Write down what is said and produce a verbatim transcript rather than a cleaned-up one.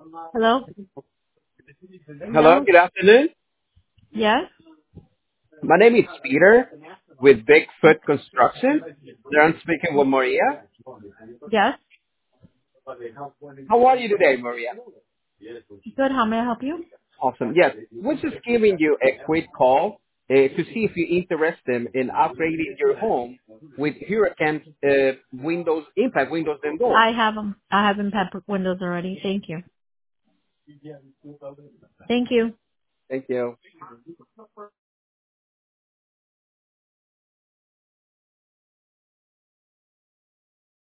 Hello? Hello, Hello? good afternoon. Yes? My name is Peter with Bigfoot Construction. There I'm speaking with Maria. Yes? How are you today, Maria? Good, how may I help you? Awesome. Yes, we're just giving you a quick call uh, to see if you're interested in upgrading your home with Hurricane uh, windows, impact windows and doors. I have them. I have impact windows already. Thank you. Thank you. Thank you.